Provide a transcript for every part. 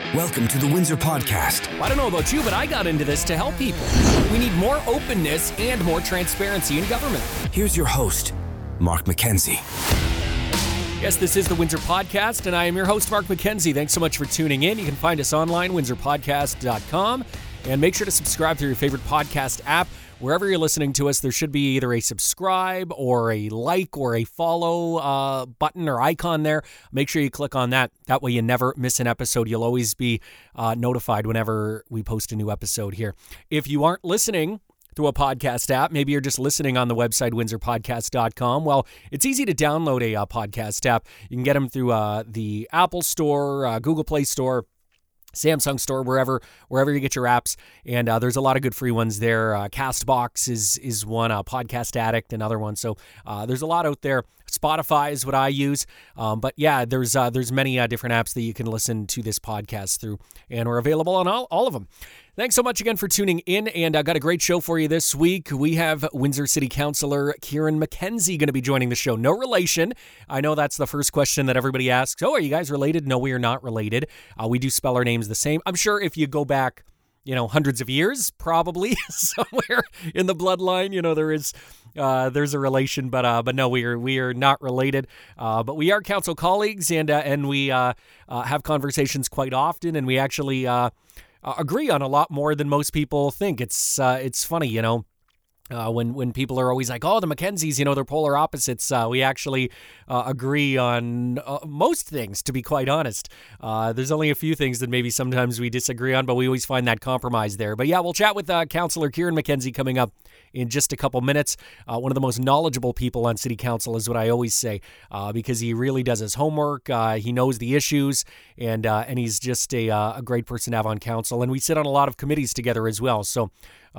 Welcome to the Windsor Podcast. I don't know about you, but I got into this to help people. We need more openness and more transparency in government. Here's your host, Mark McKenzie. Yes, this is the Windsor Podcast, and I am your host, Mark McKenzie. Thanks so much for tuning in. You can find us online, windsorpodcast.com, and make sure to subscribe through your favorite podcast app. Wherever you're listening to us, there should be either a subscribe or a like or a follow button or icon there. Make sure you click on that. That way you never miss an episode. You'll always be notified whenever we post a new episode here. If you aren't listening through a podcast app, maybe you're just listening on the website, windsorpodcast.com. Well, it's easy to download a podcast app. You can get them through the Apple Store, Google Play Store, Samsung Store, wherever you get your apps, and there's a lot of good free ones there. Castbox is one, Podcast Addict another one. So there's a lot out there. Spotify is what I use, but yeah, there's many different apps that you can listen to this podcast through, and we're available on all of them. Thanks so much again for tuning in, and I got a great show for you this week. We have Windsor City Councillor Kieran McKenzie going to be joining the show. No relation. I know that's the first question that everybody asks. Oh, are you guys related? No, we are not related. We do spell our names the same. I'm sure if you go back, hundreds of years, probably somewhere in the bloodline, there's a relation, but no, we are not related. But we are council colleagues, and we have conversations quite often, and we actually agree on a lot more than most people think. It's funny, when people are always like, oh, the Mackenzies, they're polar opposites. We actually agree on most things, to be quite honest. There's only a few things that maybe sometimes we disagree on, but we always find that compromise there. But yeah, we'll chat with Councillor Kieran McKenzie coming up in just a couple minutes. One of the most knowledgeable people on City Council is what I always say, because he really does his homework. He knows the issues, and he's just a great person to have on council. And we sit on a lot of committees together as well. So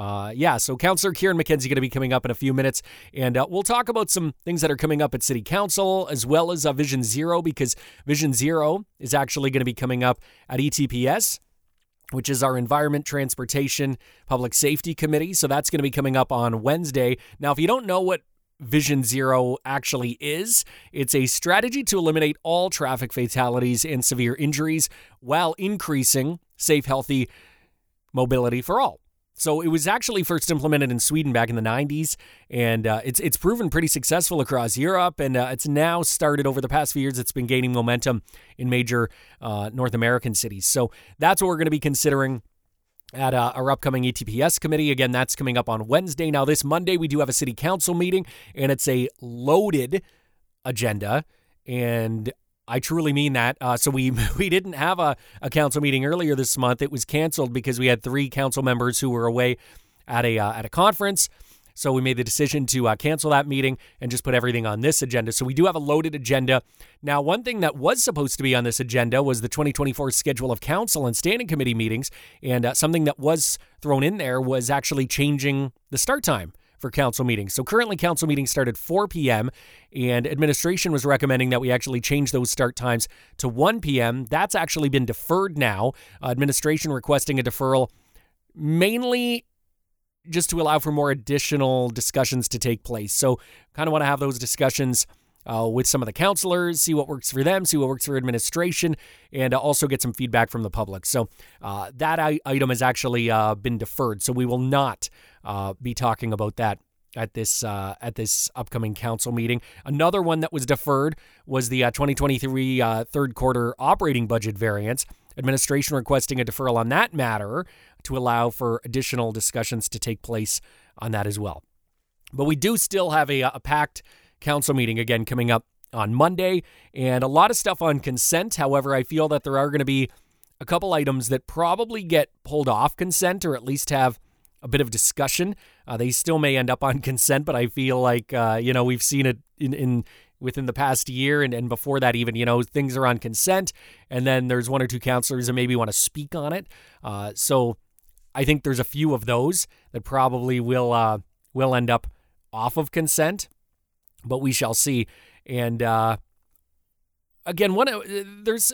so Councillor Kieran McKenzie going to be coming up in a few minutes, and we'll talk about some things that are coming up at City Council, as well as Vision Zero, because Vision Zero is actually going to be coming up at ETPS, which is our Environment, Transportation, Public Safety Committee. So that's going to be coming up on Wednesday. Now, if you don't know what Vision Zero actually is, it's a strategy to eliminate all traffic fatalities and severe injuries while increasing safe, healthy mobility for all. So it was actually first implemented in Sweden back in the 90s, and it's proven pretty successful across Europe, and it's now started over the past few years. It's been gaining momentum in major North American cities. So that's what we're going to be considering at our upcoming ETPS committee. Again, that's coming up on Wednesday. Now, this Monday, we do have a city council meeting, and it's a loaded agenda, and I truly mean that. So we didn't have a council meeting earlier this month. It was canceled because we had 3 council members who were away at a conference. So we made the decision to cancel that meeting and just put everything on this agenda. So we do have a loaded agenda. Now, one thing that was supposed to be on this agenda was the 2024 schedule of council and standing committee meetings. And something that was thrown in there was actually changing the start time for council meetings. So currently council meetings start at 4 p.m. and administration was recommending that we actually change those start times to 1 p.m. That's actually been deferred now. Administration requesting a deferral mainly just to allow for more additional discussions to take place. So kind of want to have those discussions with some of the councillors, see what works for them, see what works for administration, and also get some feedback from the public. So that item has actually been deferred. So we will not be talking about that at this upcoming council meeting. Another one that was deferred was the 2023 third quarter operating budget variance. Administration requesting a deferral on that matter to allow for additional discussions to take place on that as well. But we do still have a packed council meeting again coming up on Monday, and a lot of stuff on consent. However, I feel that there are going to be a couple items that probably get pulled off consent, or at least have a bit of discussion. They still may end up on consent, but I feel like we've seen it in within the past year and before that even, things are on consent, and then there's 1 or 2 councillors that maybe want to speak on it. So I think there's a few of those that probably will end up off of consent, but we shall see. And again, there's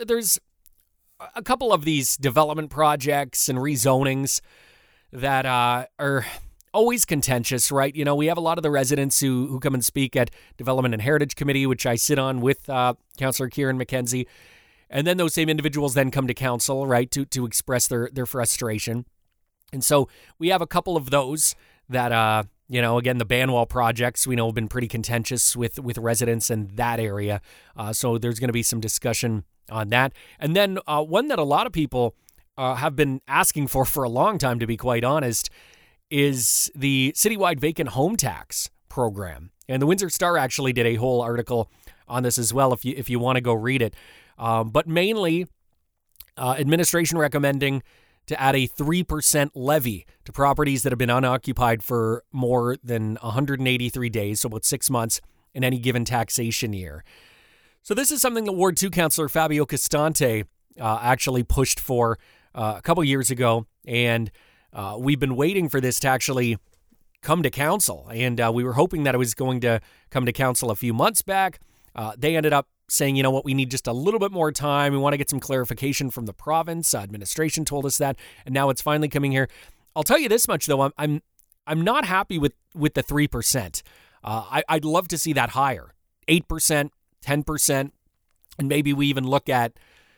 a couple of these development projects and rezonings that are always contentious, right? We have a lot of the residents who come and speak at Development and Heritage Committee, which I sit on with Councillor Kieran McKenzie. And then those same individuals then come to council, right, to express their frustration. And so we have a couple of those that, again, the Banwell projects, we know, have been pretty contentious with residents in that area. So there's going to be some discussion on that. And then one that a lot of people have been asking for a long time, to be quite honest, is the citywide vacant home tax program. And the Windsor Star actually did a whole article on this as well, if you want to go read it. But mainly, administration recommending to add a 3% levy to properties that have been unoccupied for more than 183 days, so about 6 months in any given taxation year. So this is something that Ward 2 Councillor Fabio Costante actually pushed for a couple years ago, and we've been waiting for this to actually come to council, and we were hoping that it was going to come to council a few months back. They ended up saying, you know what, we need just a little bit more time. We want to get some clarification from the province. Administration told us that, and now it's finally coming here. I'll tell you this much, though. I'm not happy with the 3%. I'd love to see that higher, 8%, 10%, and maybe we even look at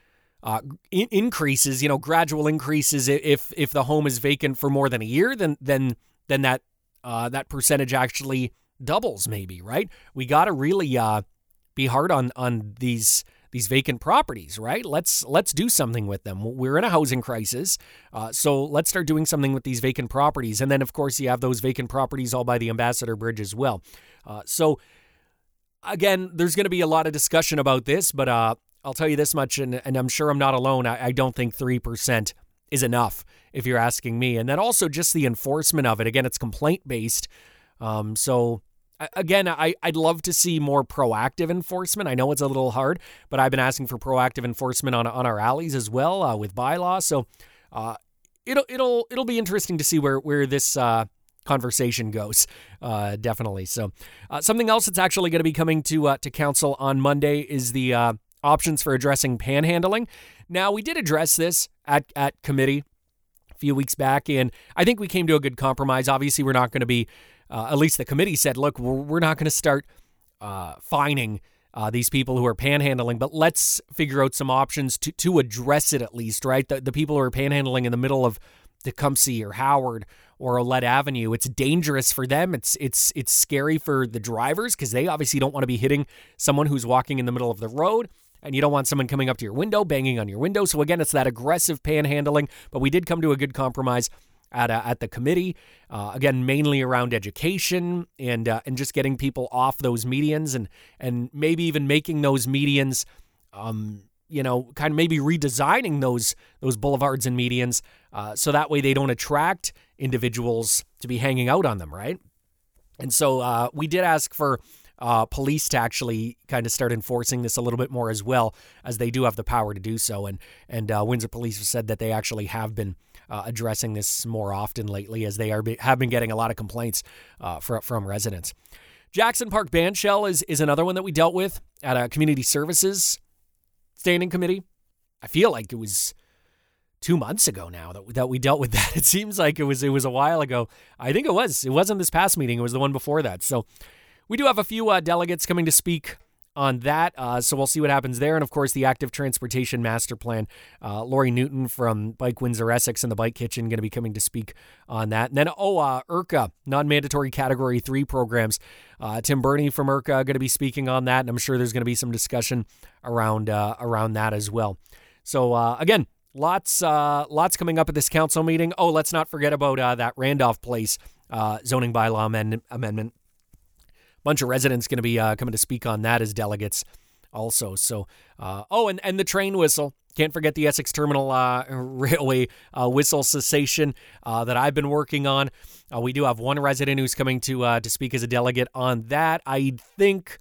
increases, gradual increases. If the home is vacant for more than a year, then that percentage actually doubles, maybe, right? We got to really be hard on these vacant properties, right? Let's do something with them. We're in a housing crisis, so let's start doing something with these vacant properties. And then, of course, you have those vacant properties all by the Ambassador Bridge as well. So, again, there's going to be a lot of discussion about this, but I'll tell you this much, and I'm sure I'm not alone. I don't think 3% is enough, if you're asking me. And then also just the enforcement of it. Again, it's complaint-based. So, again, I'd love to see more proactive enforcement. I know it's a little hard, but I've been asking for proactive enforcement on our alleys as well with bylaws. So it'll be interesting to see where this conversation goes, definitely. So something else that's actually going to be coming to council on Monday is the options for addressing panhandling. Now, we did address this at committee a few weeks back, and I think we came to a good compromise. Obviously, we're not going to be, at least the committee said, look, we're not going to start fining these people who are panhandling, but let's figure out some options to address it at least, right? The people who are panhandling in the middle of Tecumseh or Howard or Olette Avenue, it's dangerous for them. It's scary for the drivers because they obviously don't want to be hitting someone who's walking in the middle of the road. And you don't want someone coming up to your window, banging on your window. So again, it's that aggressive panhandling. But we did come to a good compromise at the committee. Again, mainly around education and just getting people off those medians and maybe even making those medians, kind of maybe redesigning those boulevards and medians so that way they don't attract individuals to be hanging out on them, right? And so we did ask for police to actually kind of start enforcing this a little bit more as well, as they do have the power to do so. And Windsor Police have said that they actually have been addressing this more often lately, as they have been getting a lot of complaints from residents. Jackson Park Bandshell is another one that we dealt with at a community services standing committee. I feel like it was 2 months ago now that we dealt with that. It seems like it was a while ago. I think it was. It wasn't this past meeting. It was the one before that. So we do have a few delegates coming to speak on that, so we'll see what happens there. And, of course, the Active Transportation Master Plan. Lori Newton from Bike Windsor Essex and the Bike Kitchen going to be coming to speak on that. And then, IRCA, non-mandatory Category 3 programs. Tim Burney from IRCA going to be speaking on that, and I'm sure there's going to be some discussion around that as well. So, again, lots coming up at this council meeting. Oh, let's not forget about that Randolph Place zoning bylaw amendment. Bunch of residents going to be coming to speak on that as delegates also. So, and the train whistle. Can't forget the Essex Terminal Railway whistle cessation that I've been working on. We do have one resident who's coming to speak as a delegate on that. I think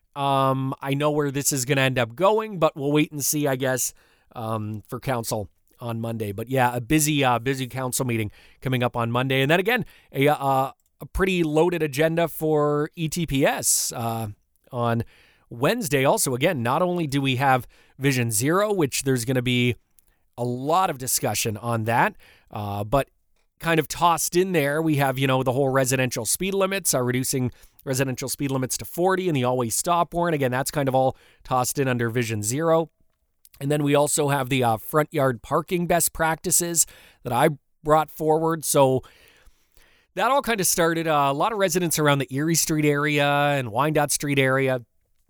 I know where this is going to end up going, but we'll wait and see, I guess, for council on Monday. But yeah, a busy council meeting coming up on Monday. And then again, a pretty loaded agenda for ETPS on Wednesday. Also, again, not only do we have Vision Zero, which there's going to be a lot of discussion on that, but kind of tossed in there, we have, the whole residential speed limits, reducing residential speed limits to 40 and the always stop warrant. Again, that's kind of all tossed in under Vision Zero. And then we also have the front yard parking best practices that I brought forward. So that all kind of started. A lot of residents around the Erie Street area and Wyandotte Street area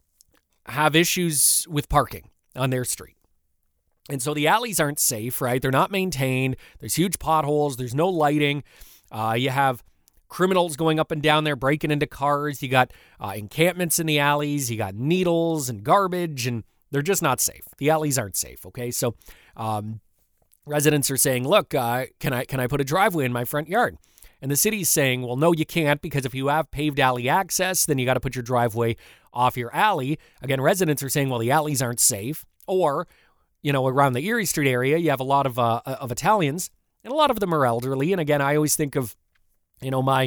have issues with parking on their street. And so the alleys aren't safe, right? They're not maintained. There's huge potholes. There's no lighting. You have criminals going up and down there, breaking into cars. You got encampments in the alleys. You got needles and garbage, and they're just not safe. The alleys aren't safe, okay? So residents are saying, look, can I put a driveway in my front yard? And the city's saying, well, no, you can't, because if you have paved alley access, then you got to put your driveway off your alley. Again, residents are saying, well, the alleys aren't safe. Or, around the Erie Street area, you have a lot of Italians, and a lot of them are elderly. And again, I always think of, my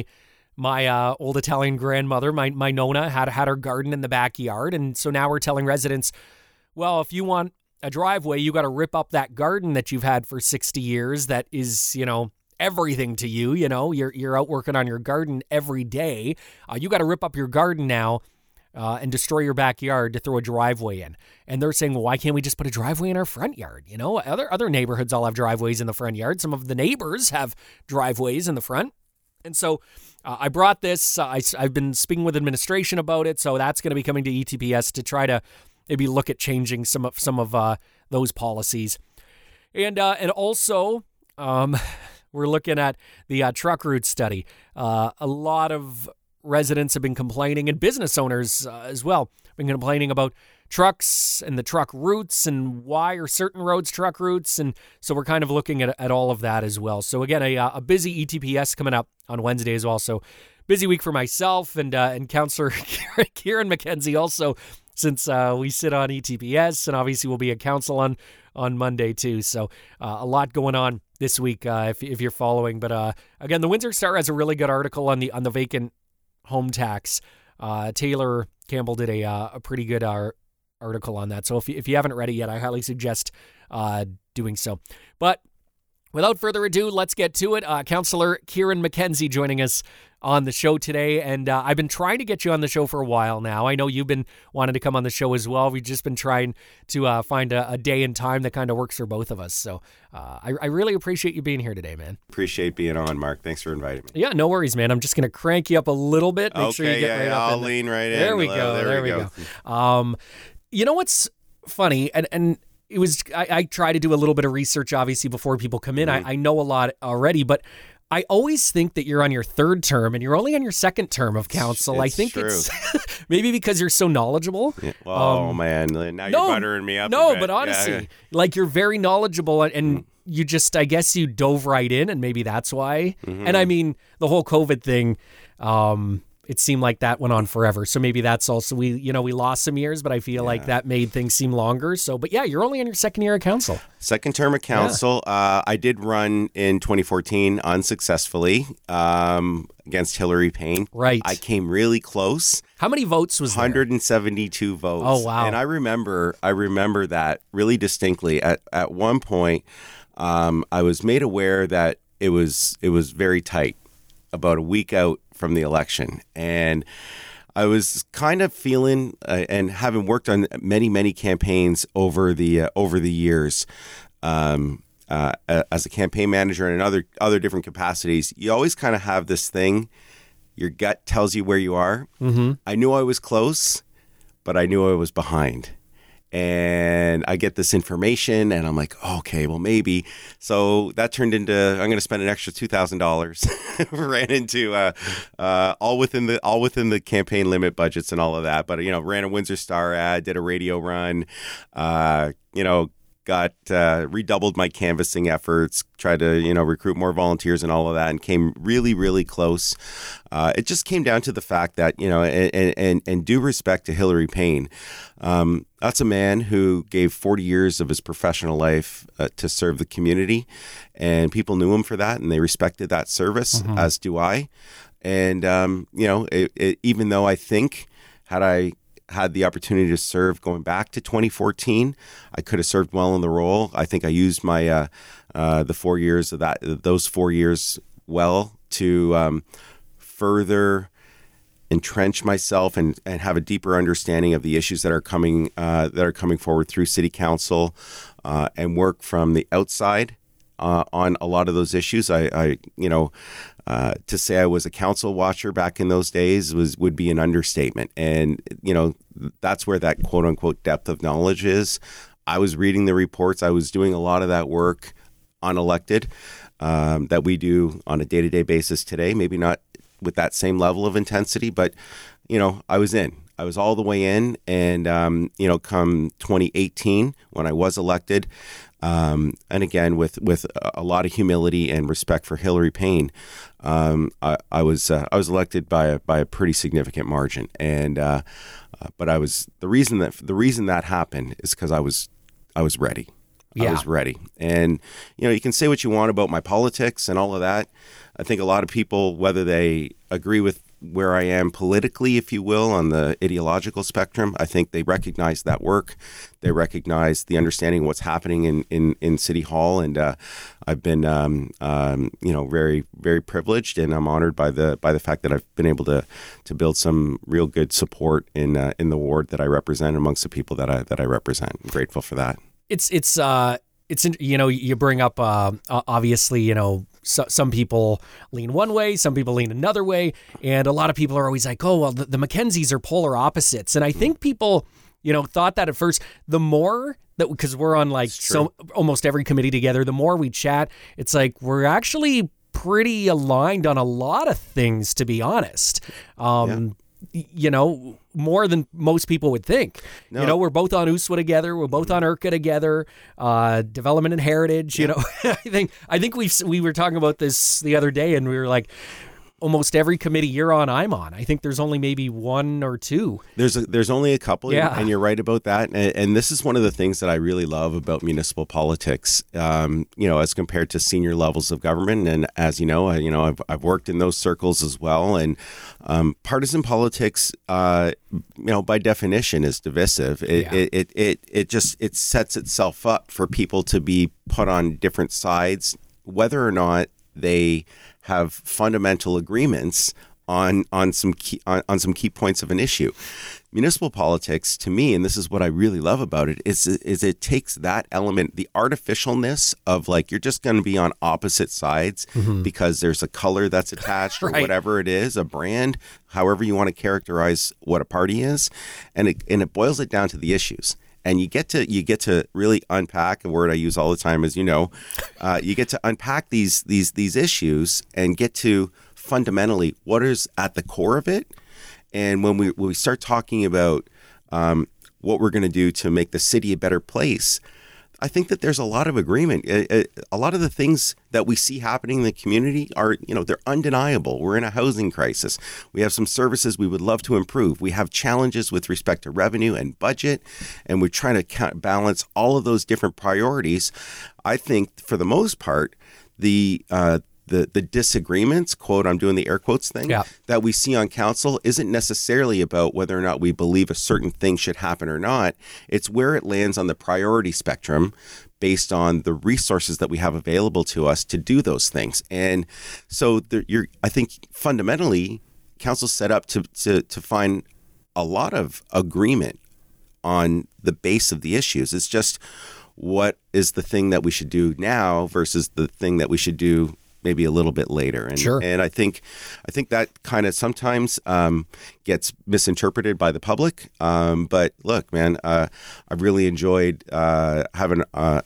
old Italian grandmother, my Nona, had her garden in the backyard. And so now we're telling residents, well, if you want a driveway, you got to rip up that garden that you've had for 60 years that is, everything to you. You're out working on your garden every day. You got to rip up your garden now and destroy your backyard to throw a driveway in. And they're saying, well, why can't we just put a driveway in our front yard? Other neighborhoods all have driveways in the front yard. Some of the neighbors have driveways in the front. And so I brought this. I've been speaking with administration about it. So that's going to be coming to ETPS to try to maybe look at changing some of those policies. And also, we're looking at the truck route study. A lot of residents have been complaining, and business owners as well, been complaining about trucks and the truck routes and why are certain roads truck routes. And so we're kind of looking at all of that as well. So again, a busy ETPS coming up on Wednesday as well. So busy week for myself and Councillor Kieran McKenzie also, since we sit on ETPS, and obviously we'll be at council on Monday too. So a lot going on this week if you're following. But again, the Windsor Star has a really good article on the vacant home tax. Taylor Campbell did a pretty good article on that. So if you haven't read it yet, I highly suggest doing so. But without further ado, let's get to it. Councillor Kieran McKenzie joining us on the show today. And I've been trying to get you on the show for a while now. I know you've been wanting to come on the show as well. We've just been trying to find a day and time that kind of works for both of us. So I really appreciate you being here today, man. Appreciate being on, Mark. Thanks for inviting me. Yeah, no worries, man. I'm just going to crank you up a little bit. Make sure you get right up. I'll lean right in. There we go. There we go. You know what's funny? And it was, I try to do a little bit of research, obviously, before people come in. I know a lot already, but I always think that you're on your third term and you're only on your second term of council. I think true. It's maybe because you're so knowledgeable. Yeah. Oh, man. Now you're buttering me up. No, but honestly, like you're very knowledgeable and you just, I guess you dove right in and maybe that's why. Mm-hmm. And I mean, the whole COVID thing, it seemed like that went on forever. So maybe that's also, we lost some years, but I feel like that made things seem longer. So, but yeah, you're only in your second year of council. Second term of council. Yeah. I did run in 2014 unsuccessful against Hillary Payne. Right. I came really close. How many votes was 172 there? votes. Oh, wow. And I remember that really distinctly. At one point, I was made aware that it was very tight about a week out from the election. And I was kind of feeling, and having worked on many campaigns over the years, as a campaign manager and in other different capacities, you always kind of have this thing, your gut tells you where you are. Mm-hmm. I knew I was close, but I knew I was behind. And I get this information and I'm like, okay, well, maybe. So that turned into, I'm going to spend an extra $2,000. Ran into all within the campaign limit budgets and all of that. But, ran a Windsor Star ad, did a radio run, got redoubled my canvassing efforts, tried to recruit more volunteers and all of that, and came really, really close. It just came down to the fact that and due respect to Hillary Payne, that's a man who gave 40 years of his professional life to serve the community, and people knew him for that, and they respected that service, as do I. And even though I think had the opportunity to serve going back to 2014, I could have served well in the role. I think I used my the 4 years of those 4 years well to further entrench myself and have a deeper understanding of the issues that are coming forward through City Council, and work from the outside on a lot of those issues. To say I was a council watcher back in those days would be an understatement. And, that's where that quote unquote depth of knowledge is. I was reading the reports. I was doing a lot of that work unelected that we do on a day-to-day basis today. Maybe not with that same level of intensity, but, I was in. I was all the way in. And, come 2018, when I was elected, and again, with a lot of humility and respect for Hilary Payne, I was elected by a pretty significant margin. And but the reason that happened is because I was ready. Yeah. I was ready. And, you can say what you want about my politics and all of that. I think a lot of people, whether they agree with where I am politically, if you will, on the ideological spectrum, I think they recognize that work. They recognize the understanding of what's happening in City Hall. And I've been, very, very privileged, and I'm honored by the fact that I've been able to build some real good support in the ward that I represent amongst the people that I represent. I'm grateful for that. It's you bring up obviously, some people lean one way, some people lean another way, and a lot of people are always like, oh, well, the Mackenzies are polar opposites. And I think people, thought that at first. The more that, because we're on almost every committee together, the more we chat, it's like we're actually pretty aligned on a lot of things, to be honest. More than most people would think. No. We're both on USWA together. We're both on IRCA together. Development and Heritage. I think we were talking about this the other day, and we were like, almost every committee you're on, I'm on. I think there's only maybe one or two. There's only a couple, yeah. And you're right about that. And this is one of the things that I really love about municipal politics, as compared to senior levels of government. And as you know, I've worked in those circles as well. And partisan politics, by definition, is divisive. It sets itself up for people to be put on different sides, whether or not they have fundamental agreements on some key points of an issue. Municipal politics, to me, and this is what I really love about it, is it takes that element, the artificialness of you're just going to be on opposite sides because there's a color that's attached or whatever it is, a brand, however you want to characterize what a party is, and it boils it down to the issues. And you get to really unpack a word I use all the time, as you know. You get to unpack these issues and get to fundamentally what is at the core of it. And when we start talking about what we're going to do to make the city a better place, I think that there's a lot of agreement. A lot of the things that we see happening in the community are, they're undeniable. We're in a housing crisis. We have some services we would love to improve. We have challenges with respect to revenue and budget, and we're trying to balance all of those different priorities. I think, for the most part, the disagreements, quote, I'm doing the air quotes thing, that we see on council isn't necessarily about whether or not we believe a certain thing should happen or not. It's where it lands on the priority spectrum based on the resources that we have available to us to do those things. And so I think fundamentally, council's set up to find a lot of agreement on the base of the issues. It's just, what is the thing that we should do now versus the thing that we should do maybe a little bit later. And, sure. And I think that kind of sometimes gets misinterpreted by the public. But look, man, I've really enjoyed having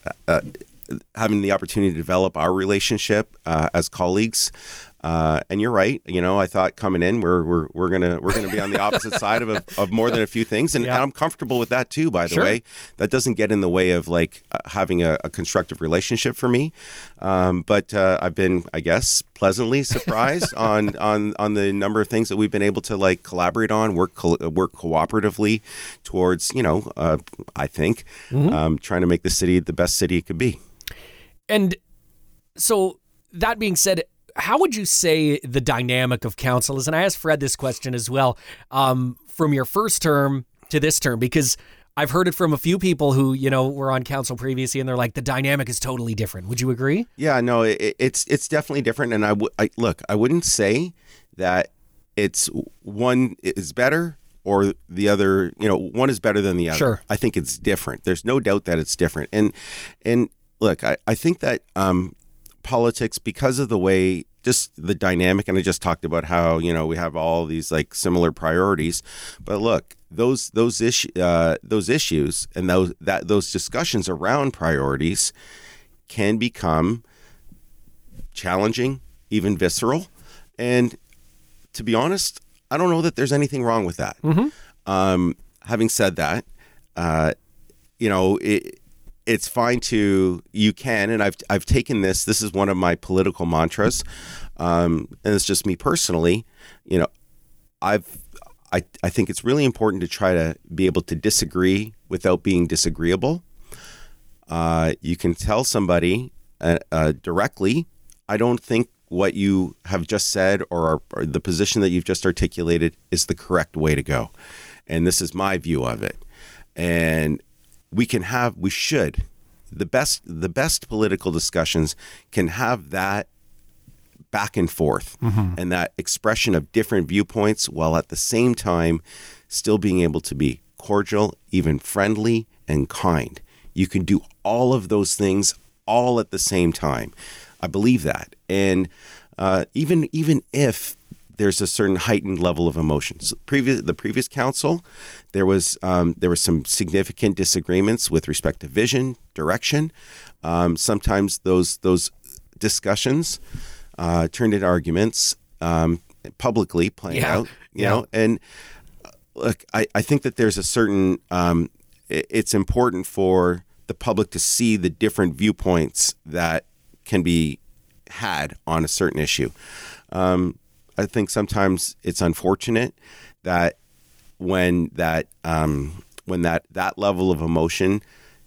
the opportunity to develop our relationship as colleagues. And you're right. I thought coming in, we're gonna be on the opposite side of more than a few things, and I'm comfortable with that too. By the way, that doesn't get in the way of having a constructive relationship for me. But I've been, I guess, pleasantly surprised on the number of things that we've been able to collaborate on, work cooperatively towards. I think trying to make the city the best city it could be. And so, that being said, how would you say the dynamic of council is? And I asked Fred this question as well, from your first term to this term, because I've heard it from a few people who, were on council previously, and they're like, the dynamic is totally different. Would you agree? Yeah, no, it's definitely different. And I wouldn't say that it's one is better or the other, one is better than the other. Sure. I think it's different. There's no doubt that it's different. And look, I think that politics, because of the way, just the dynamic, and I just talked about how, we have all these like similar priorities, but look, those issues and those discussions around priorities can become challenging, even visceral. And to be honest, I don't know that there's anything wrong with that. Having said that, it's fine you can, and I've taken this is one of my political mantras, and it's just me personally, I think it's really important to try to be able to disagree without being disagreeable. You can tell somebody directly, I don't think what you have just said or the position that you've just articulated is the correct way to go. And this is my view of it. And the best political discussions can have that back and forth and that expression of different viewpoints, while at the same time still being able to be cordial, even friendly and kind. You can do all of those things all at the same time. I believe that. And even if there's a certain heightened level of emotions. The previous council, there was some significant disagreements with respect to vision, direction. Sometimes those discussions turned into arguments, publicly playing out. You know, and look, I think that there's a certain. It's important for the public to see the different viewpoints that can be had on a certain issue. I think sometimes it's unfortunate that when that level of emotion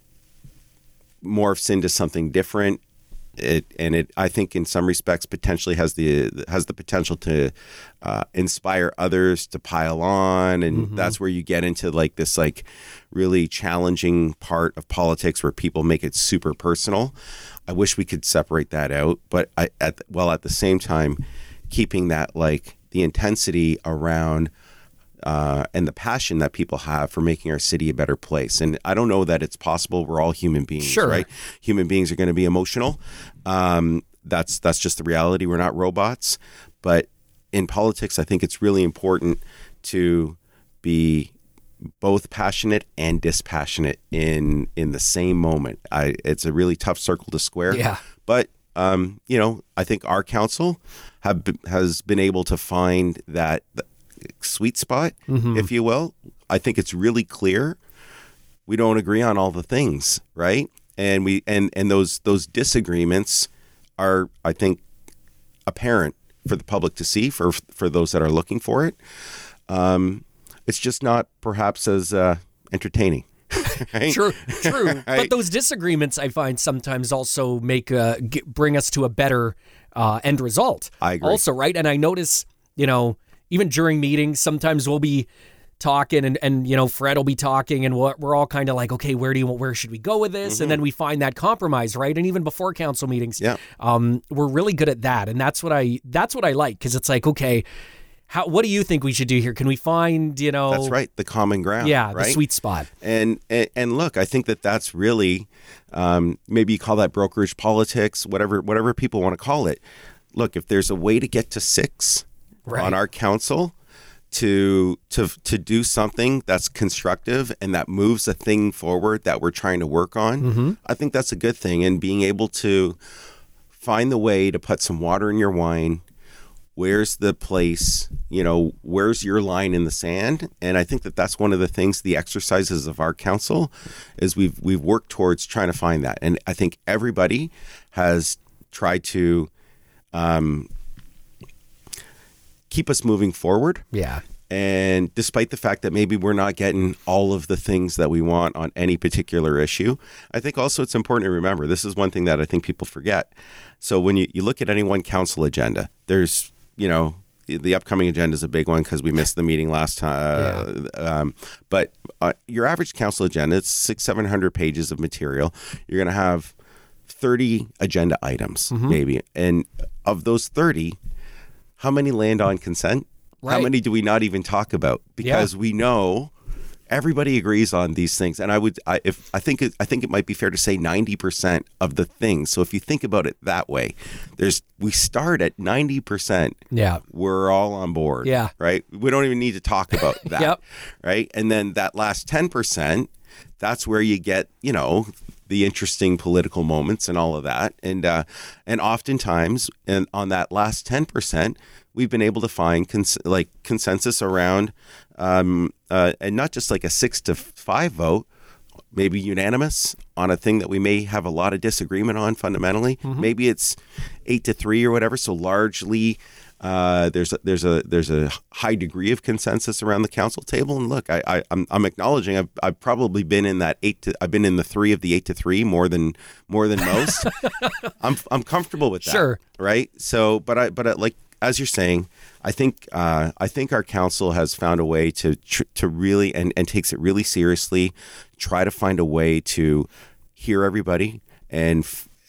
morphs into something different, it I think in some respects potentially has the potential to inspire others to pile on, and that's where you get into like this like really challenging part of politics where people make it super personal. I wish we could separate that out, but at the same time, keeping that like the intensity around and the passion that people have for making our city a better place. And I don't know that it's possible. We're all human beings, right? Human beings are going to be emotional. That's just the reality. We're not robots. But in politics, I think it's really important to be both passionate and dispassionate in the same moment. It's a really tough circle to square. Yeah. But I think our council has been able to find that sweet spot, if you will. I think it's really clear. We don't agree on all the things, right? And those disagreements are, I think, apparent for the public to see, for those that are looking for it. It's just not perhaps as entertaining. Right? True. Right? But those disagreements, I find, sometimes also bring us to a better end result. I agree. Also, right? And I notice, even during meetings, sometimes we'll be talking and Fred will be talking and we're all kind of like, okay, where should we go with this? And then we find that compromise, right? And even before council meetings, we're really good at that. And that's what I like, because it's like, okay, what do you think we should do here? Can we find, That's right, the common ground. Yeah, right? the sweet spot. And look, I think that's really, maybe you call that brokerage politics, whatever people want to call it. Look, if there's a way to get to 6 on our council to do something that's constructive and that moves a thing forward that we're trying to work on, I think that's a good thing. And being able to find the way to put some water in your wine. Where's the place, where's your line in the sand? And I think that's one of the things, the exercises of our council, is we've worked towards trying to find that. And I think everybody has tried to keep us moving forward. Yeah. And despite the fact that maybe we're not getting all of the things that we want on any particular issue, I think also it's important to remember, this is one thing that I think people forget. So when you look at any one council agenda, there's, the upcoming agenda is a big one because we missed the meeting last time. But your average council agenda, it's 600-700 pages of material. You're going to have 30 agenda items, maybe. And of those 30, how many land on consent? How many do we not even talk about? Because we know everybody agrees on these things, and I think it might be fair to say 90% of the things. So if you think about it that way, we start at 90%. Yeah, we're all on board. Yeah, right. We don't even need to talk about that. Yep. Right, and then that last 10%, that's where you get the interesting political moments and all of that, and oftentimes, and on that last 10%, we've been able to find consensus around, and not just like a 6-5 vote, maybe unanimous on a thing that we may have a lot of disagreement on fundamentally. Mm-hmm. Maybe it's 8-3 or whatever. So largely, there's a high degree of consensus around the council table. And look, I'm acknowledging I've probably been in that I've been in the 3 of the 8-3 more than most. I'm comfortable with that. Sure. Right. So, but like, as you're saying, I think our council has found a way to really and takes it really seriously, try to find a way to hear everybody and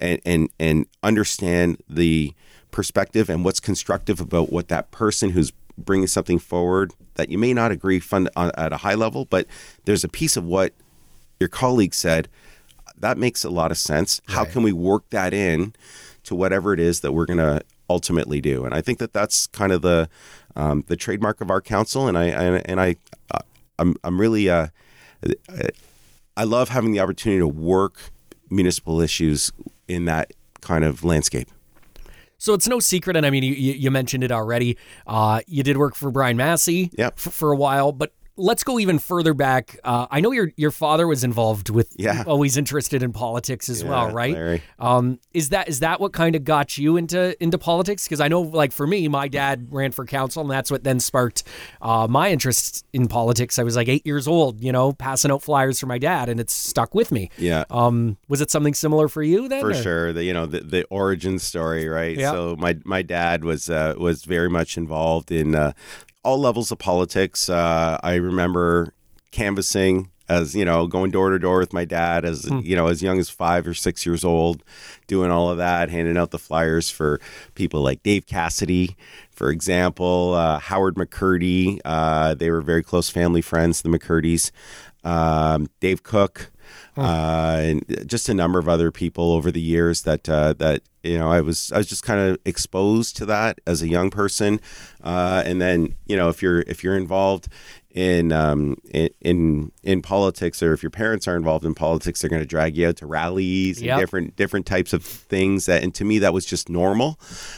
understand the perspective and what's constructive about what that person who's bringing something forward that you may not agree at a high level, but there's a piece of what your colleague said that makes a lot of sense. Right. How can we work that in to whatever it is that we're going to ultimately do? And I think that's kind of the trademark of our council. And I'm really I love having the opportunity to work municipal issues in that kind of landscape. So it's no secret, and I mean, you mentioned it already. You did work for Brian Massey for a while, but let's go even further back. I know your father was involved with, always interested in politics as well, right? Larry. Is that what kind of got you into politics? Because I know, like for me, my dad ran for council, and that's what then sparked my interest in politics. I was like 8 years old, passing out flyers for my dad, and it's stuck with me. Yeah. Was it something similar for you then? For sure. The origin story, right? Yeah. So my dad was very much involved in all levels of politics. I remember canvassing as, going door to door with my dad as, as young as 5 or 6 years old, doing all of that, handing out the flyers for people like Dave Cassidy, for example, Howard McCurdy. They were very close family friends, the McCurdys, Dave Cook, and just a number of other people over the years that I was just kind of exposed to that as a young person, and then if you're involved in politics, or if your parents are involved in politics, they're going to drag you out to rallies and different types of things and to me that was just normal,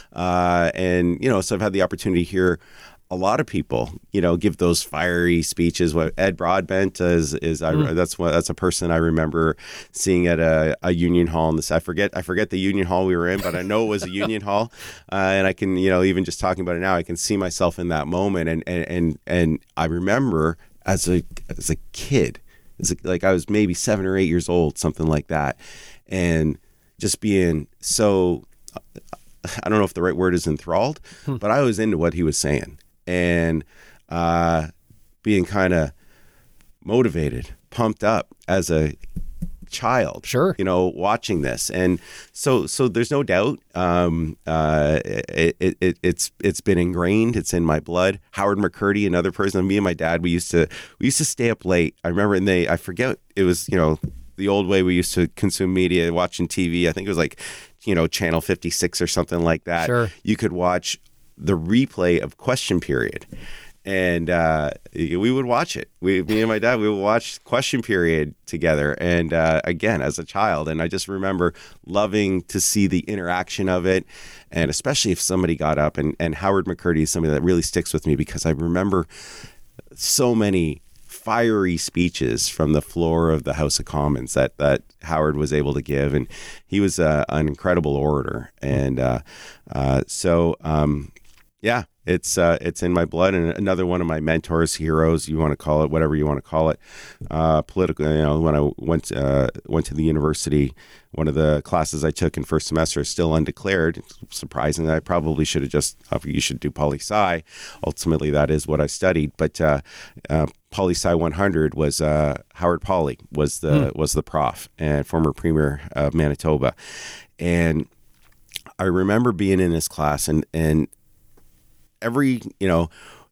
and so I've had the opportunity to hear a lot of people, give those fiery speeches. What Ed Broadbent is that's a person I remember seeing at a union hall. I forget the union hall we were in, but I know it was a union hall, and I can, even just talking about it now, I can see myself in that moment. And I remember as a kid, like I was maybe 7 or 8 years old, something like that, and just being so. I don't know if the right word is enthralled, but I was into what he was saying. And being kind of motivated, pumped up as a child, sure, watching this, and so there's no doubt it's been ingrained. It's in my blood. Howard McCurdy, another person. Me and my dad, we used to stay up late. I remember, I forget, it was the old way we used to consume media, watching TV. I think it was like Channel 56 or something like that. Sure, you could watch the replay of Question Period, and we would watch it. Me and my dad, we would watch Question Period together, and again as a child. And I just remember loving to see the interaction of it, and especially if somebody got up. And Howard McCurdy is somebody that really sticks with me because I remember so many fiery speeches from the floor of the House of Commons that Howard was able to give, and he was an incredible orator. And yeah, it's in my blood, and another one of my mentors, heroes, you want to call it, whatever you want to call it, political. When I went to the university, one of the classes I took in first semester is still undeclared. Surprisingly, I probably should have just, you should do poli-sci. Ultimately, that is what I studied. But poli-sci 100 was Howard Polley was the prof and former premier of Manitoba, and I remember being in this class and every,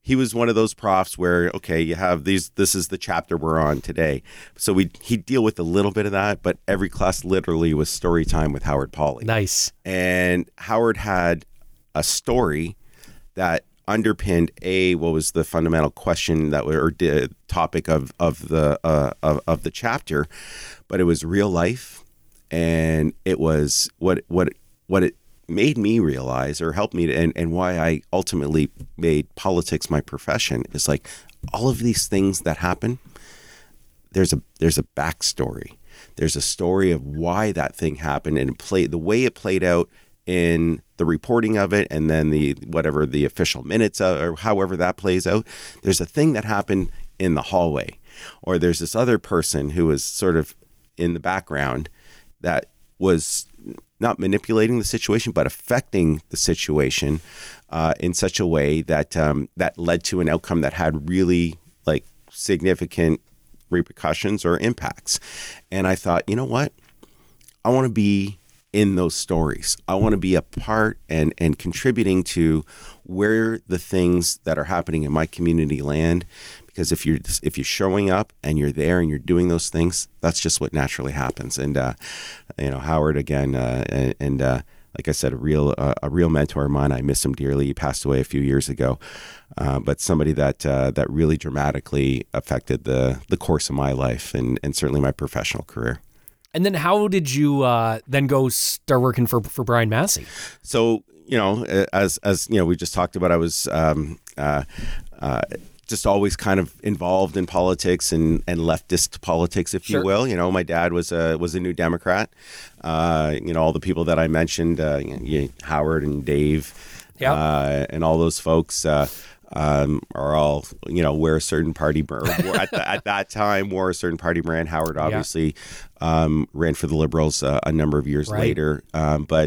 he was one of those profs where, okay, you have these, this is the chapter we're on today. So he'd deal with a little bit of that, but every class literally was story time with Howard Pauly. Nice. And Howard had a story that underpinned what was the fundamental question that or the topic of the chapter, but it was real life, and it was what it made me realize, or helped me to, and why I ultimately made politics my profession, is like all of these things that happen, there's a backstory. There's a story of why that thing happened, and the way it played out in the reporting of it, and then the official minutes or however that plays out. There's a thing that happened in the hallway, or there's this other person who was sort of in the background that was not manipulating the situation, but affecting the situation in such a way that that led to an outcome that had really like significant repercussions or impacts. And I thought, you know what? I want to be in those stories. I want to be a part and contributing to where the things that are happening in my community land. Because if you're showing up and you're there and you're doing those things, that's just what naturally happens. And Howard again, like I said, a real mentor of mine. I miss him dearly. He passed away a few years ago, but somebody that really dramatically affected the course of my life and certainly my professional career. And then how did you then go start working for Brian Massey? So, as we just talked about, I was just always kind of involved in politics and leftist politics, if you will. My dad was a New Democrat. All the people that I mentioned, Howard and Dave, and all those folks are all, wear a certain party at that time wore a certain party brand. Howard obviously ran for the Liberals a number of years later, but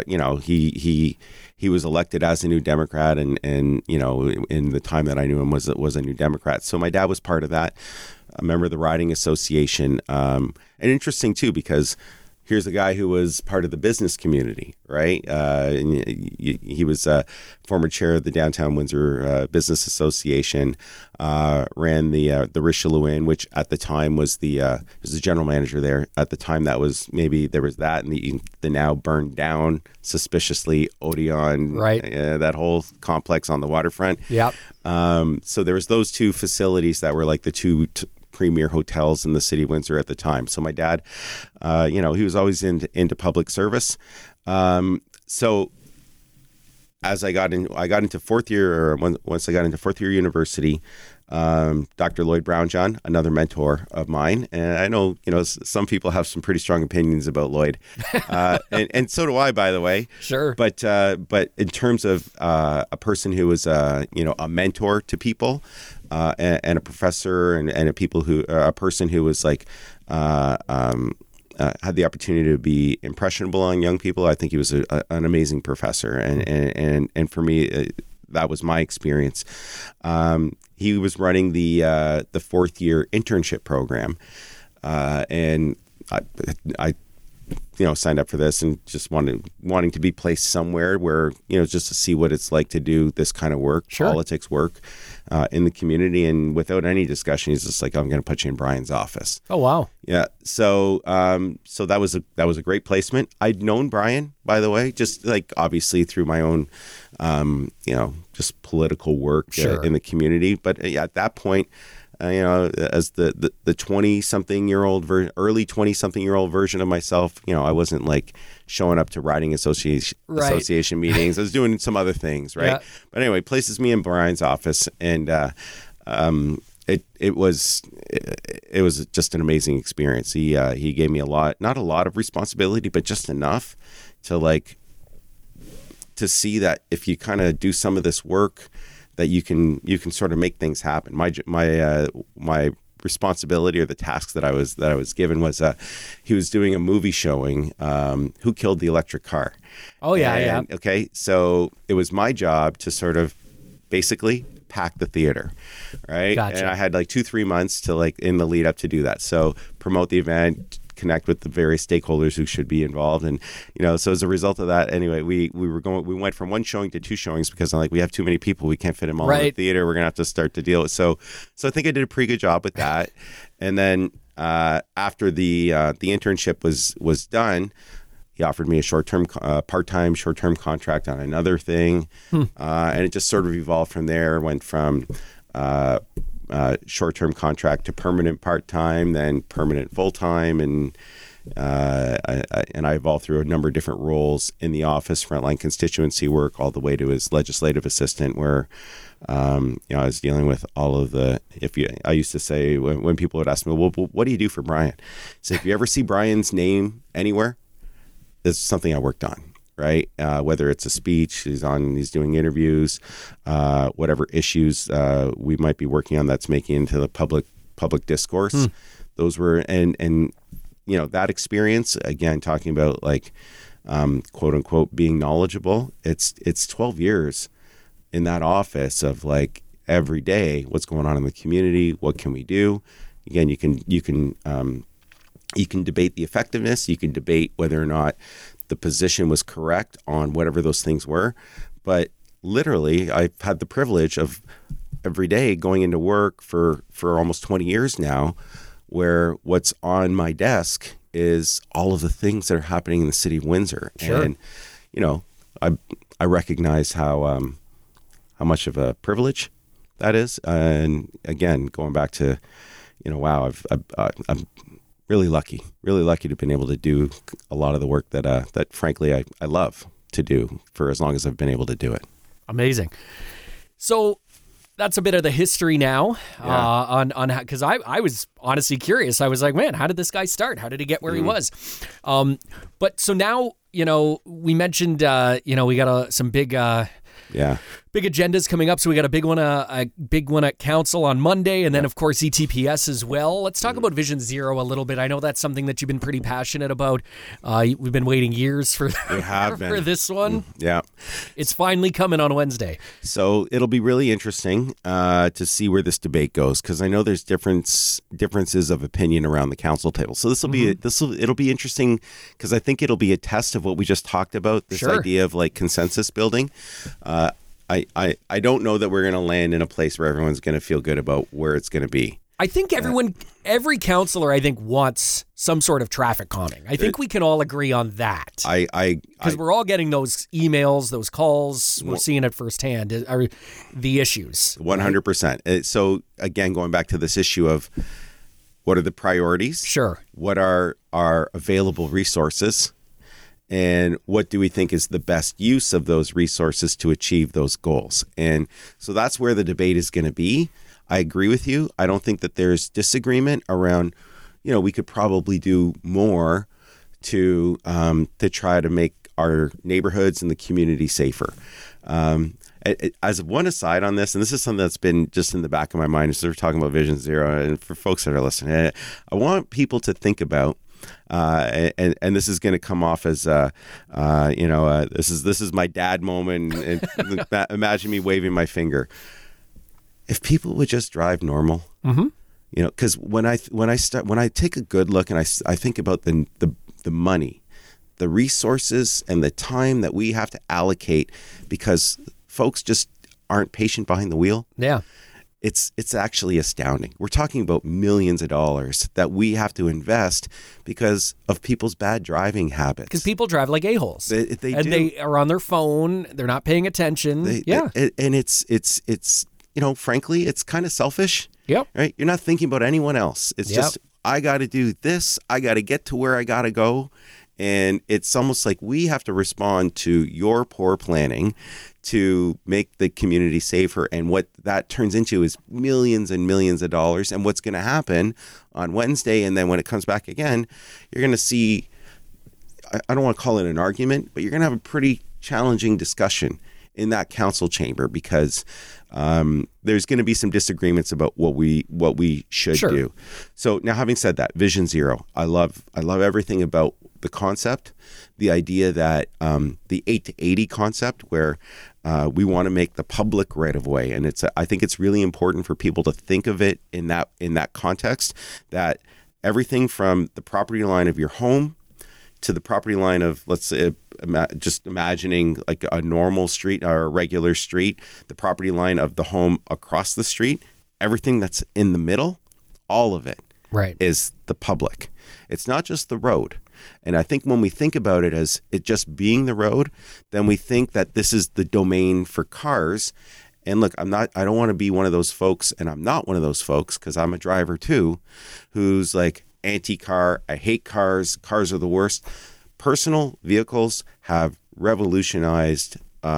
he was elected as a New Democrat, and in the time that I knew him was a New Democrat. So my dad was part of that, a member of the riding association, and interesting too because here's a guy who was part of the business community, right? And he was former chair of the Downtown Windsor Business Association, ran the Richelieu Inn, which at the time was the general manager there. At the time, there was that, and the now burned down suspiciously Odeon, that whole complex on the waterfront. Yep. So there was those two facilities that were like the two premier hotels in the city of Windsor at the time. So my dad, he was always into public service. So as I got into fourth year, or once I got into fourth year university, Dr. Lloyd Brownjohn, another mentor of mine, and I know some people have some pretty strong opinions about Lloyd, and so do I, by the way. Sure. But in terms of a person who was a mentor to people, and a professor, and a person who was like had the opportunity to be impressionable on young people, I think he was an amazing professor, and for me, that was my experience. He was running the fourth year internship program, and I signed up for this and just wanting to be placed somewhere where just to see what it's like to do this kind of work, politics work, in the community. And without any discussion, he's just like, I'm going to put you in Brian's office. Oh, wow. Yeah. So that was a great placement. I'd known Brian, by the way, just like obviously through my own, just political work in the community. But at that point, as the 20-something year old early 20-something year old version of myself, I wasn't like showing up to riding association meetings. I was doing some other things, right? Yeah. But anyway, places me in Brian's office, and it was just an amazing experience. He gave me not a lot of responsibility, but just enough to see that if you kind of do some of this work, that you can sort of make things happen. My responsibility, or the tasks that I was given, was he was doing a movie showing, Who Killed the Electric Car? Oh yeah. Okay, so it was my job to sort of basically pack the theater, right? Gotcha. And I had like 2-3 months to in the lead up to do that. So promote the event, connect with the various stakeholders who should be involved. And, so as a result of that, anyway, we went from one showing to two showings because I'm like, we have too many people. We can't fit them all in the theater. We're going to have to start to deal with. So I think I did a pretty good job with that. And then after the internship was done, he offered me a part-time short-term contract on another thing. And it just sort of evolved from there. Went from short-term contract to permanent part-time, then permanent full-time. And I evolved through a number of different roles in the office, frontline constituency work, all the way to as legislative assistant, where I was dealing with all of the. I used to say when people would ask me, "Well, what do you do for Brian?" So if you ever see Brian's name anywhere, this is something I worked on. Right, whether it's a speech, he's doing interviews, whatever issues we might be working on that's making into the public discourse. Those were and that experience, again, talking about like quote unquote being knowledgeable. It's 12 years in that office of like every day what's going on in the community, what can we do. Again, you can debate the effectiveness, you can debate whether or not the position was correct on whatever those things were. But literally, I've had the privilege of every day going into work for almost 20 years now, where what's on my desk is all of the things that are happening in the city of Windsor. Sure. And, I recognize how much of a privilege that is. And again, going back to, wow, I'm really lucky to have been able to do a lot of the work that frankly I love to do for as long as I've been able to do it. Amazing. So that's a bit of the history now on because I was honestly curious. I was like, man, how did this guy start? How did he get where he was? But so now, we mentioned, we got some big agendas coming up. So we got a big one at council on Monday, and then of course ETPS as well. Let's talk about Vision Zero a little bit. I know that's something that you've been pretty passionate about. We've been waiting years for this one. Yeah, it's finally coming on Wednesday. So it'll be really interesting to see where this debate goes, because I know there's differences of opinion around the council table. So it'll be interesting, because I think it'll be a test of what we just talked about. This idea of like consensus building. I don't know that we're going to land in a place where everyone's going to feel good about where it's going to be. I think every councilor, I think, wants some sort of traffic calming. I think we can all agree on that. Because we're all getting those emails, those calls. We're seeing it firsthand, are the issues. 100%. So again, going back to this issue of what are the priorities? Sure. What are our available resources? And what do we think is the best use of those resources to achieve those goals? And so that's where the debate is going to be. I agree with you. I don't think that there's disagreement around, we could probably do more to try to make our neighborhoods and the community safer. As one aside on this, and this is something that's been just in the back of my mind as we're talking about Vision Zero, and for folks that are listening, I want people to think about, and this is going to come off as this is my dad moment, and imagine me waving my finger. If people would just drive normal, because when I take a good look and I think about the money, the resources, and the time that we have to allocate because folks just aren't patient behind the wheel. Yeah. It's actually astounding. We're talking about millions of dollars that we have to invest because of people's bad driving habits. Because people drive like a-holes. They do. They are on their phone. They're not paying attention. And it's frankly, it's kind of selfish. Yep. Right? You're not thinking about anyone else. It's just, I got to do this. I got to get to where I got to go. And it's almost like we have to respond to your poor planning to make the community safer. And what that turns into is millions and millions of dollars. And what's going to happen on Wednesday, and then when it comes back again, you're going to see, I don't want to call it an argument, but you're going to have a pretty challenging discussion in that council chamber, because there's going to be some disagreements about what we should do. So now, having said that, Vision Zero, I love everything about the concept, the idea that the 8 to 80 concept, where we want to make the public right of way, and I think it's really important for people to think of it in that context, that everything from the property line of your home to the property line of, let's say, just imagining like a normal street or a regular street, the property line of the home across the street, everything that's in the middle, all of it is the public. It's not just the road. And I think when we think about it as it just being the road, then we think that this is the domain for cars. And look, I don't want to be one of those folks, and I'm not one of those folks because I'm a driver too, who's like anti-car. I hate cars. Cars are the worst. Personal vehicles have revolutionized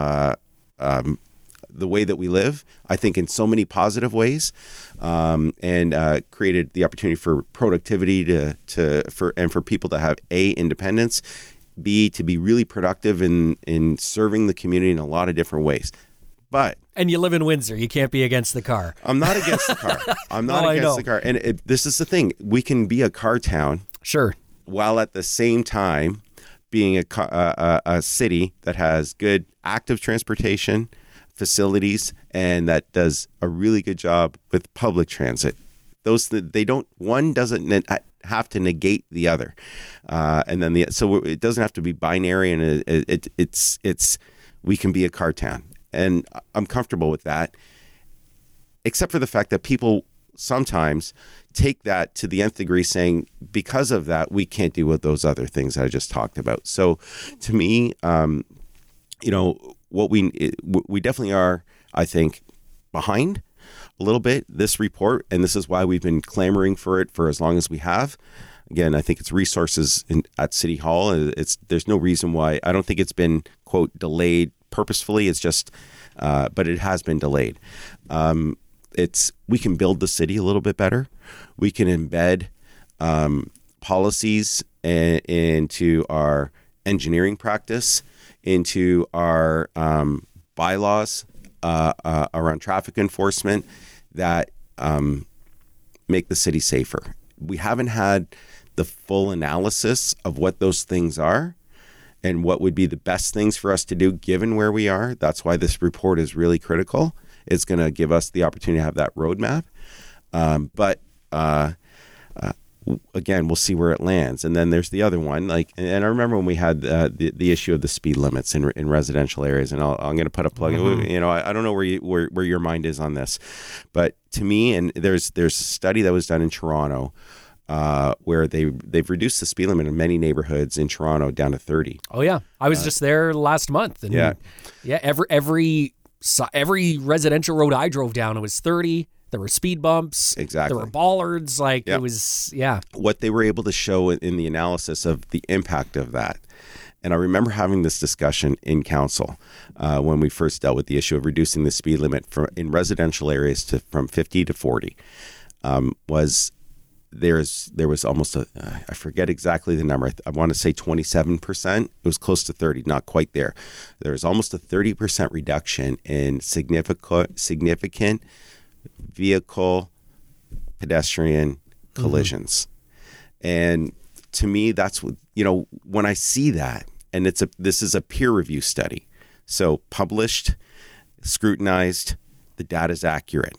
the way that we live, I think, in so many positive ways, and created the opportunity for productivity for people to have independence, B, to be really productive in serving the community in a lot of different ways. And you live in Windsor. You can't be against the car. I'm not against the car. I'm not against the car. And this is the thing. We can be a car town. Sure. While at the same time being a city that has good active transportation facilities and that does a really good job with public transit. One doesn't have to negate the other. And then so it doesn't have to be binary, and it's we can be a car town. And I'm comfortable with that, except for the fact that people sometimes take that to the nth degree, saying because of that, we can't do what those other things I just talked about. So to me, what we definitely are, I think, behind a little bit this report. And this is why we've been clamoring for it for as long as we have. Again, I think it's resources at City Hall. There's no reason why. I don't think it's been, quote, delayed purposefully. It's just, but it has been delayed. We can build the city a little bit better. We can embed policies into our engineering practice, into our bylaws around traffic enforcement that make the city safer. We haven't had the full analysis of what those things are and what would be the best things for us to do given where we are. That's why this report is really critical. It's going to give us the opportunity to have that roadmap. But again, we'll see where it lands. And then there's the other one. And I remember when we had the issue of the speed limits in residential areas. And I'm going to put a plug. Mm-hmm. I don't know where your mind is on this, but to me, and there's a study that was done in Toronto where they've reduced the speed limit in many neighborhoods in Toronto down to 30. Oh yeah, I was just there last month. And every residential road I drove down, it was 30. There were speed bumps. Exactly. There were bollards. It was, What they were able to show in the analysis of the impact of that. And I remember having this discussion in council when we first dealt with the issue of reducing the speed limit in residential areas from 50 to 40. There was almost I forget exactly the number. I want to say 27%. It was close to 30, not quite there. There was almost a 30% reduction in significant vehicle pedestrian collisions. Mm-hmm. And to me, that's what, when I see that, and this is a peer review study. So published, scrutinized, the data is accurate.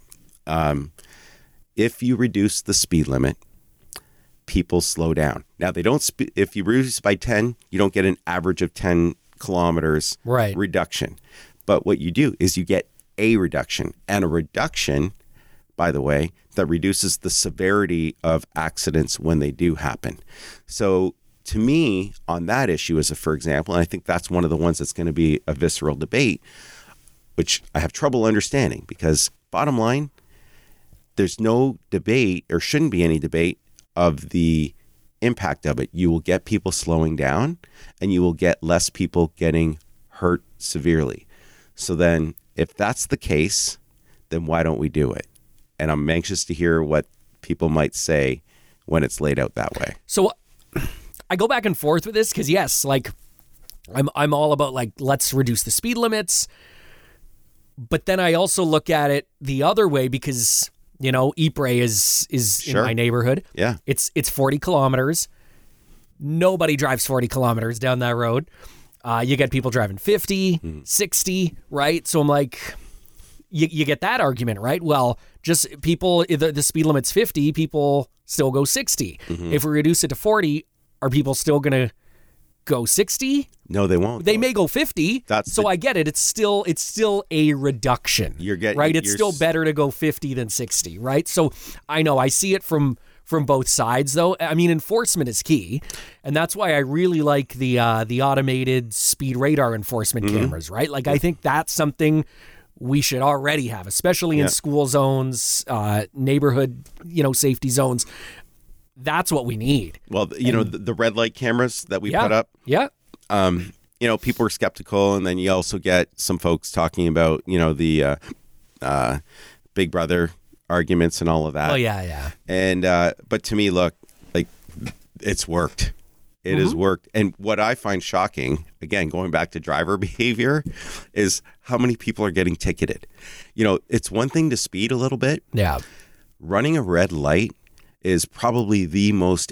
If you reduce the speed limit, people slow down. Now, they don't. If you reduce by 10, you don't get an average of 10 kilometers reduction. But what you do is you get a reduction, and a reduction, by the way, that reduces the severity of accidents when they do happen. So to me, on that issue, for example, and I think that's one of the ones that's going to be a visceral debate, which I have trouble understanding, because bottom line, there's no debate, or shouldn't be any debate, of the impact of it. You will get people slowing down, and you will get less people getting hurt severely. So then, if that's the case, then why don't we do it? And I'm anxious to hear what people might say when it's laid out that way. So I go back and forth with this because, yes, I'm all about let's reduce the speed limits. But then I also look at it the other way because, Ypres is Sure. in my neighborhood. Yeah. It's 40 kilometers. Nobody drives 40 kilometers down that road. You get people driving 50, 60, right? So I'm like, you get that argument, right? Well, just people, the speed limit's 50, people still go 60. If we reduce it to 40, are people still going to go 60? No, they won't. They may go 50. I get it. It's still a reduction. Right? It's still better to go 50 than 60, right? So I know I see it from both sides, though. I mean, enforcement is key, and that's why I really like the automated speed radar enforcement cameras, right? Like, I think that's something we should already have, especially in school zones, neighborhood, safety zones. That's what we need. Well, the red light cameras that we put up. Yeah. People were skeptical, and then you also get some folks talking about, the Big Brother arguments and all of that. Oh, yeah. And but to me, look, like, it's worked. It has worked. And what I find shocking, again, going back to driver behavior, is how many people are getting ticketed. It's one thing to speed a little bit. Yeah. Running a red light is probably the most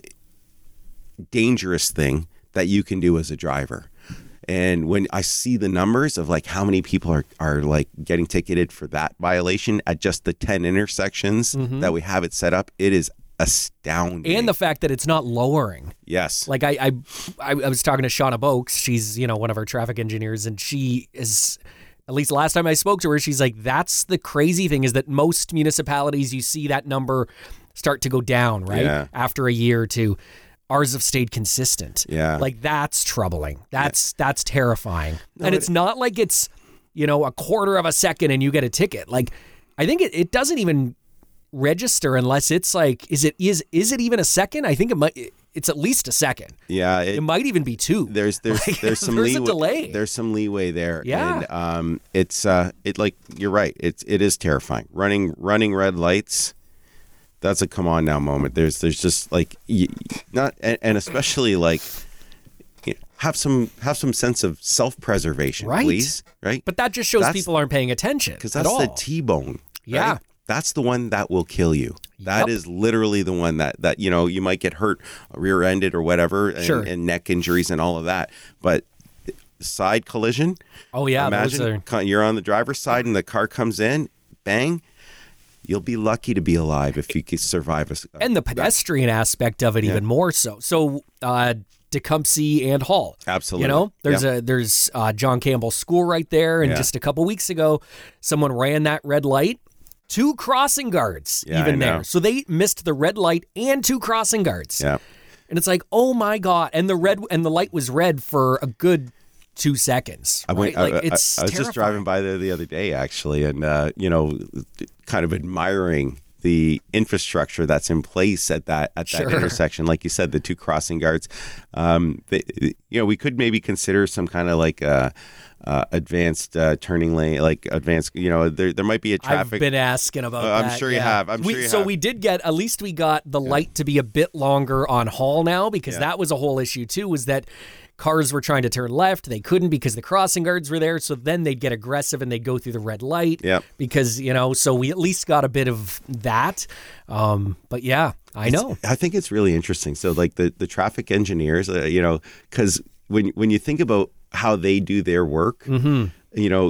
dangerous thing that you can do as a driver. And when I see the numbers of like how many people are like getting ticketed for that violation at just the 10 intersections that we have it set up, it is astounding. And the fact that it's not lowering. Yes. Like I was talking to Shauna Boakes. She's, one of our traffic engineers, and she is, at least last time I spoke to her, she's like, that's the crazy thing, is that most municipalities, you see that number start to go down, right? Yeah. After a year or two. Ours have stayed consistent. Yeah. Like, that's troubling. That's terrifying. And it's not like it's, a quarter of a second and you get a ticket. Like, I think it doesn't even register unless it's like, is it even a second? I think it's at least a second. Yeah. It might even be two. There's some there's leeway. a delay. There's some leeway there. Yeah. And it's like, you're right. It is terrifying. Running red lights. That's a come on now moment. There's just like and especially like have some sense of self-preservation, right, please. Right. But that just shows people aren't paying attention. Because that's the T-bone. Yeah. Right? That's the one that will kill you. That is literally the one that you might get hurt, rear-ended or whatever, and neck injuries and all of that. But side collision. Oh yeah. Imagine you're on the driver's side and the car comes in, bang. You'll be lucky to be alive if you can survive. And the pedestrian aspect of it even more so. So Tecumseh and Hull. Absolutely. There's John Campbell's school right there. And just a couple weeks ago, someone ran that red light. 2 crossing guards even there. So they missed the red light and 2 crossing guards. Yeah. And it's like, oh my God. And the light was red for a good 2 seconds. Right? I it's was just driving by there the other day, actually, and kind of admiring the infrastructure that's in place at that intersection. Like you said, the 2 crossing guards. We could maybe consider some kind of like advanced turning lane, like advanced. There might be a traffic. I've been asking about that. I'm sure you have. We did get, at least we got the light to be a bit longer on Hall now, because that was a whole issue too. Was that cars were trying to turn left. They couldn't because the crossing guards were there. So then they'd get aggressive and they'd go through the red light. Yep. Because, so we at least got a bit of that. But yeah, I know. I think it's really interesting. So like the traffic engineers, because when you think about how they do their work, you're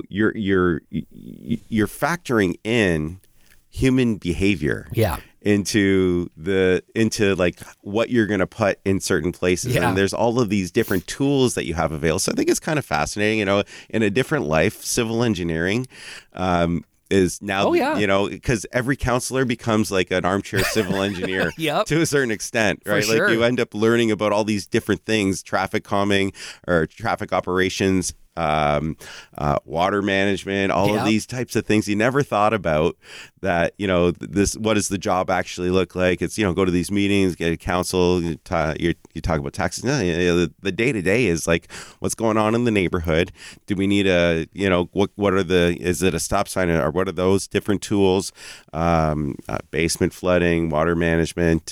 factoring in human behavior. Yeah. into like what you're going to put in certain places. Yeah. And there's all of these different tools that you have available. So I think it's kind of fascinating, in a different life, civil engineering, is now, because every counselor becomes like an armchair civil engineer to a certain extent, right? For sure. Like you end up learning about all these different things, traffic calming or traffic operations, water management, all of these types of things you never thought about that, what does the job actually look like? It's, go to these meetings, get a counsel, you talk about taxes. No, the day-to-day is like, what's going on in the neighborhood? Do we need is it a stop sign, or what are those different tools? Basement flooding, water management,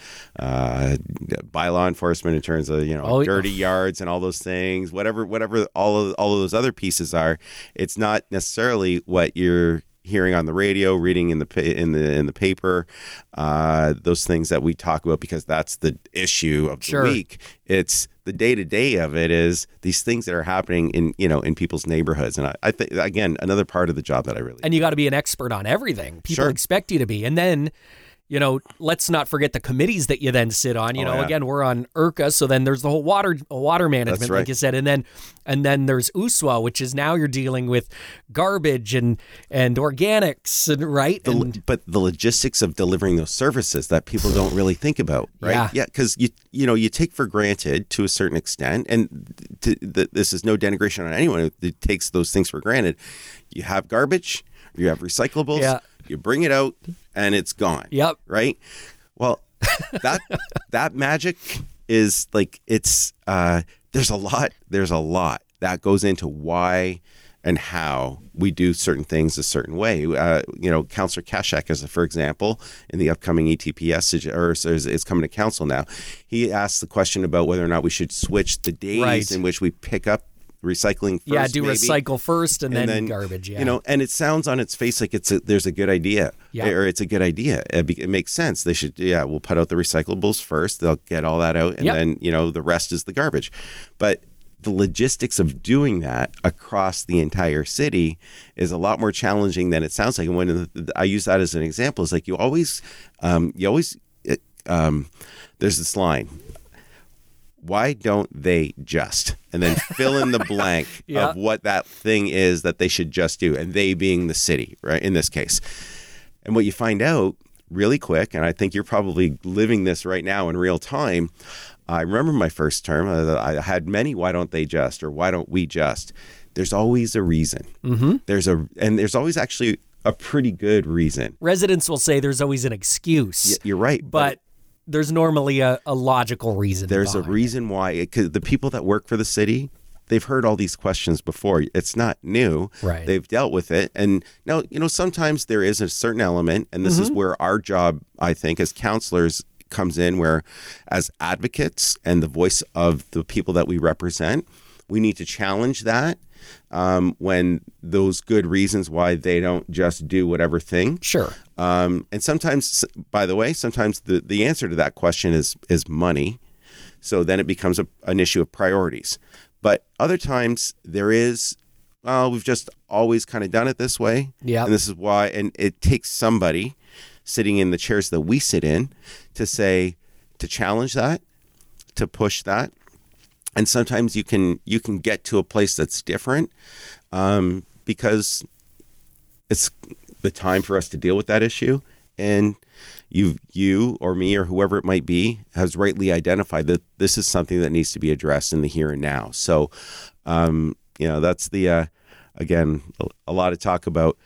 bylaw enforcement in terms of, dirty yards and all those things, whatever all of those other pieces are. It's not necessarily what you're hearing on the radio, reading in the paper, those things that we talk about because that's the issue of the week. It's the day-to-day of it is these things that are happening in people's neighborhoods. And I think, again, another part of the job that I really And you got to be an expert on everything. People expect you to be. And then, let's not forget the committees that you then sit on. Again, we're on IRCA, so then there's the whole water management, like you said, and then there's USWA, which is now you're dealing with garbage and organics, and right. But the logistics of delivering those services that people don't really think about, right? Yeah, because you take for granted to a certain extent, and this is no denigration on anyone who takes those things for granted. You have garbage, you have recyclables. Yeah. You bring it out and it's gone. Yep. Right? Well, that magic is like there's a lot that goes into why and how we do certain things a certain way. Councillor Kashak, for example, in the upcoming ETPS, it's coming to council now. He asked the question about whether or not we should switch the days in which we pick up recycling first. Yeah, recycle first and then garbage. Yeah, and it sounds on its face like there's a good idea, or it's a good idea. It makes sense. They should. Yeah, we'll put out the recyclables first. They'll get all that out, and then the rest is the garbage. But the logistics of doing that across the entire city is a lot more challenging than it sounds like. And when I use that as an example, it's like there's this line. Why don't they just? And then fill in the blank of what that thing is that they should just do. And they being the city, right, in this case. And what you find out really quick, and I think you're probably living this right now in real time. I remember my first term, I had many, why don't they just, or why don't we just? There's always a reason. Mm-hmm. There's always actually a pretty good reason. Residents will say there's always an excuse. You're right. But there's normally a logical reason. There's a reason why. 'Cause the people that work for the city, they've heard all these questions before. It's not new. Right. They've dealt with it. And now, sometimes there is a certain element, and this is where our job, I think, as counselors comes in, where as advocates and the voice of the people that we represent, we need to challenge that when those good reasons why they don't just do whatever thing. Sure. And sometimes, by the way, the answer to that question is money. So then it becomes an issue of priorities. But other times there is, we've just always kind of done it this way. Yeah. And this is why, and it takes somebody sitting in the chairs that we sit in to challenge that, to push that. And sometimes you can get to a place that's different because it's the time for us to deal with that issue. And you or me or whoever it might be has rightly identified that this is something that needs to be addressed in the here and now. So, that's again, a lot of talk about,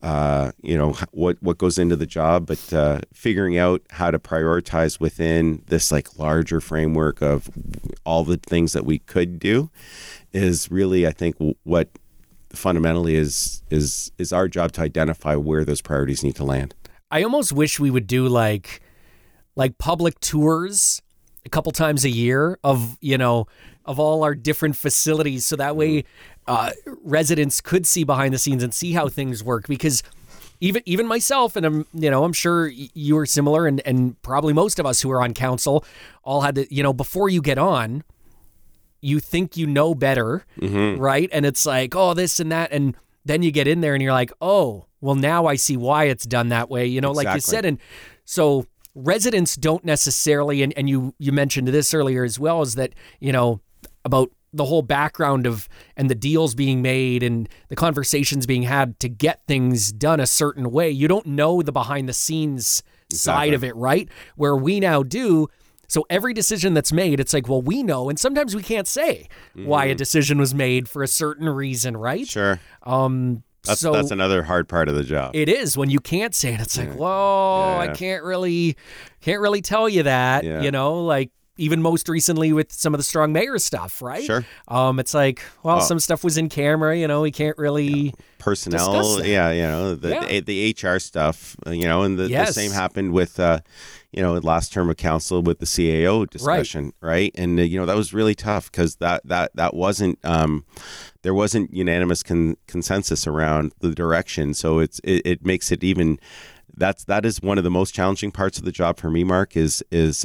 what goes into the job, but figuring out how to prioritize within this larger framework of all the things that we could do is really, I think, what fundamentally is our job, to identify where those priorities need to land. I almost wish we would do like public tours a couple times a year of all our different facilities, so that way residents could see behind the scenes and see how things work. Because even myself, and I'm sure you are similar, and probably most of us who are on council all had to, before you get on, you think you know better, right? And it's like, oh, this and that, and then you get in there and you're like, oh, well, now I see why it's done that way, Exactly. like you said. And so residents don't necessarily, and you mentioned this earlier as well, is that, about the whole background of, and the deals being made and the conversations being had to get things done a certain way. You don't know the behind the scenes side of it, right? Where we now do. So every decision that's made, it's like, well, we know, and sometimes we can't say why a decision was made for a certain reason, right? Sure. That's another hard part of the job. It is, when you can't say it. It's like, whoa, I can't really tell you that. Yeah. even most recently with some of the Strong Mayor stuff, right? Sure. It's like, well, some stuff was in camera, we can't really personnel, discuss that. the HR stuff, and the same happened with last term of council with the CAO discussion, right? And that was really tough because that wasn't there wasn't unanimous consensus around the direction, so it makes it even. That is one of the most challenging parts of the job for me, Mark. I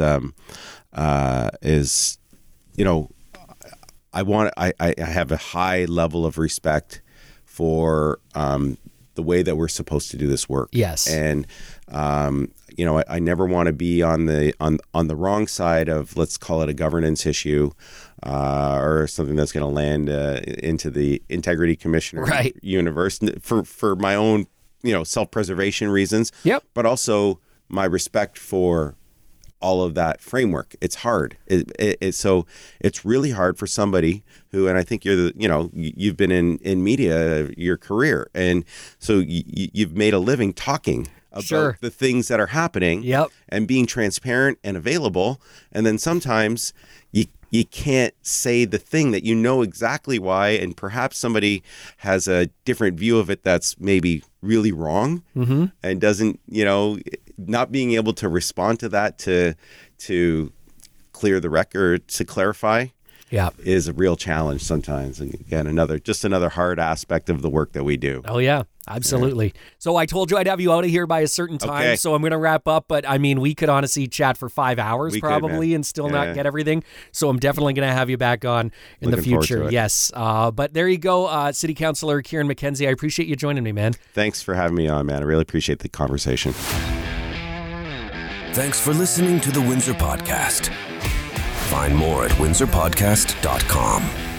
have a high level of respect for the way that we're supposed to do this work. Yes, and I never want to be on the wrong side of, let's call it a governance issue, or something that's going to land into the integrity commissioner universe for my own self-preservation reasons. Yep. But also my respect for all of that framework. It's hard. So it's really hard for somebody who, and I think you've been in media your career, and so you've made a living talking about the things that are happening, and being transparent and available. And then sometimes you can't say the thing that exactly why, and perhaps somebody has a different view of it that's maybe really wrong, and doesn't, not being able to respond to that to clear the record, to clarify, is a real challenge sometimes. And again, another hard aspect of the work that we do. Oh yeah, absolutely. Yeah. So I told you I'd have you out of here by a certain time, so I'm going to wrap up. But I mean, we could honestly chat for 5 hours probably and still not get everything. So I'm definitely going to have you back on in the future. Yes. But there you go, City Councilor Kieran McKenzie. I appreciate you joining me, man. Thanks for having me on, man. I really appreciate the conversation. Thanks for listening to the Windsor Podcast. Find more at windsorpodcast.com.